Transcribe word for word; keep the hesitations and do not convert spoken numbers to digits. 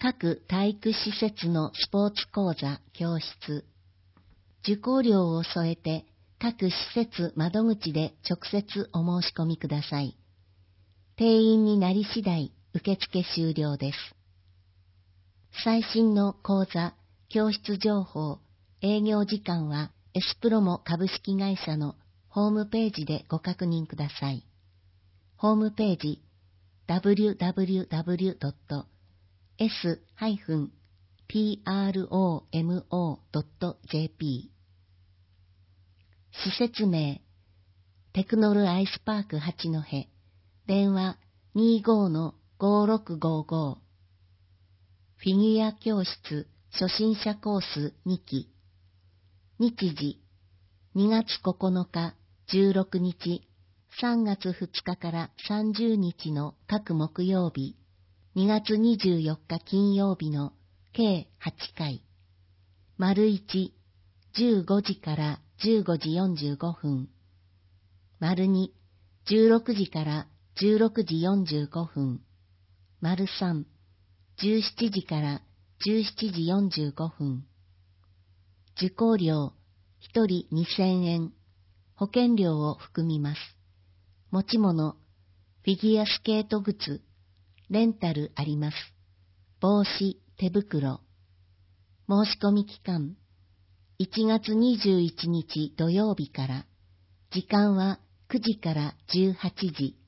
各体育施設のスポーツ講座、教室。受講料を添えて各施設窓口で直接お申し込みください。定員になり次第受付終了です。最新の講座、教室情報、営業時間はエスプロモ株式会社のホームページでご確認ください。ホームページ ダブリューダブリューダブリュードットエスプロモドットジェーピー 施設名テクノルアイスパーク八戸電話 にじゅうごのごろくごご フィギュア教室初心者コースにき日時にがつここのかじゅうろくにちさんがつふつかからさんじゅうにちの各木曜日にがつにじゅうよっか金曜日の計はちかい丸いちじゅうごじからじゅうごじよんじゅうごふん丸にじゅうろくじからじゅうろくじよんじゅうごふん丸さんじゅうしちじからじゅうしちじよんじゅうごふん受講料ひとりにせんえん保険料を含みます。持ち物フィギュアスケート靴レンタルあります。帽子、手袋。申し込み期間、いちがつにじゅういちにち土曜日から、時間はくじからじゅうはちじ。